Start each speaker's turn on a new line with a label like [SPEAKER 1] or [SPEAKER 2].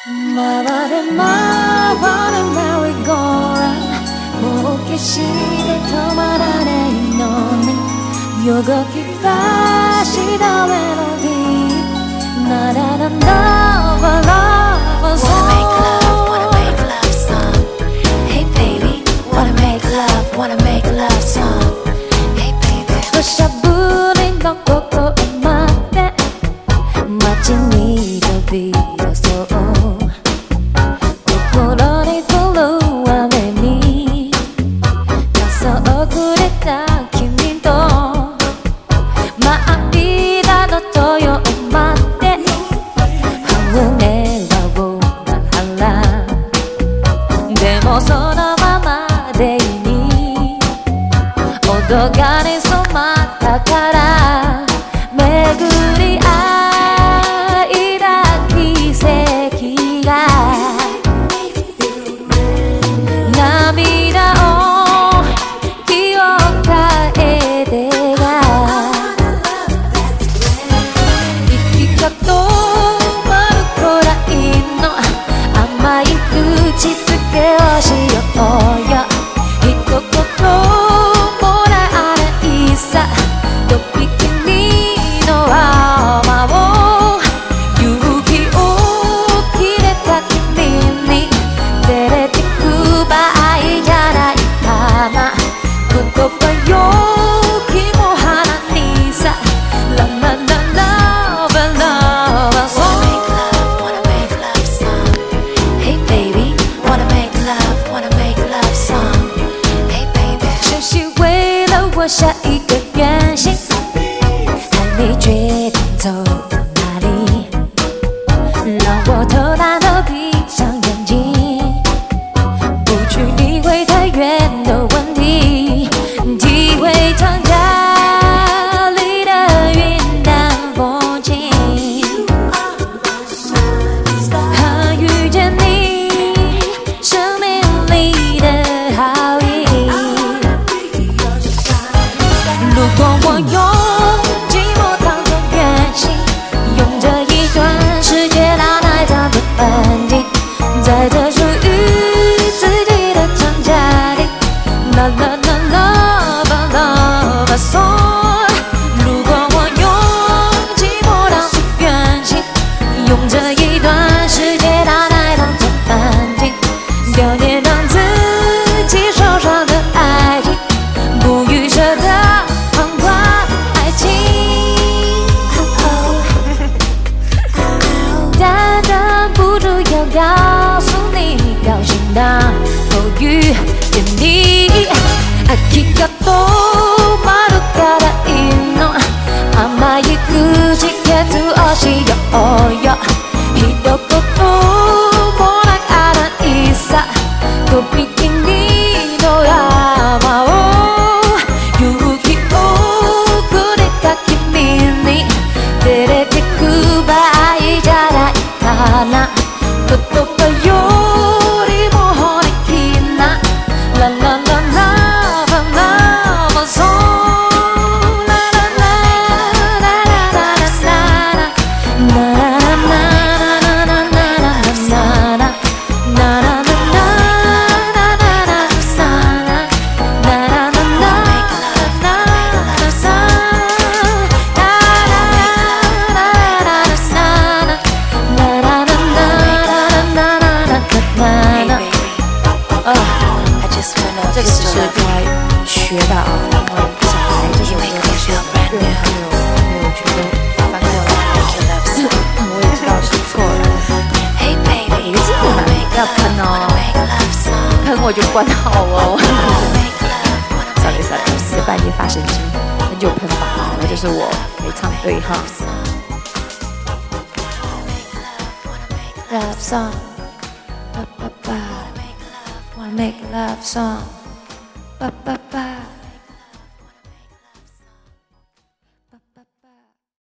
[SPEAKER 1] 回れ回れ Merry Go Round もう決して止まらないのによごき出したメロディーなららなわらわそう
[SPEAKER 2] Wanna make love song. Hey baby, wanna make love, wanna make love song. Hey baby.
[SPEAKER 1] 土砂降りのここまで街に飛び出そう心に降る雨に傘をくれた君と間の豊まで船は大原でもそのままでいい音がに染まったから巡り合いだ奇跡が涙を気を変えてが息が止まるくらいの甘い口づけをしようよ一言もらないさとびきりの泡を勇気を切れた君に照れてく場合じゃないかな言葉よ気も腹にさララララバラバそう
[SPEAKER 2] Wanna make love song. Hey baby, wanna make love, wanna make love song. Hey baby.
[SPEAKER 1] 是谁为了我下一个愿心还没决定走到哪里让我偷懒地闭上眼睛不去理会太远的问题体会长假里的云淡风轻和遇见你生命里的好意如果我用寂寞当作远行用这一段世界拉来当作安静在这属于自己的长假里啦啦啦啦吧啦吧嗦如果我用寂寞当作远行用这一段世界拉来当作安静表演让自己受伤的爱情不预设的旁观爱情但忍不住要告诉你表情当偶遇见你秋が止まるからいいの甘い口決をしようよ一言もらないさとびきりの泡を勇気をくれた君に照れてく場合じゃないかな言葉よりも本気なララララバラバソララララララララ这个只是该学的啊，然后小孩这首歌都是没有觉得翻过来，我也知道是错的。每个机会嘛，不要喷哦，喷我就关号哦。sorry， 在半夜发神经，那就喷吧，那就是我没唱对哈。Love song, ba ba ba, wanna make love song, ba ba ba.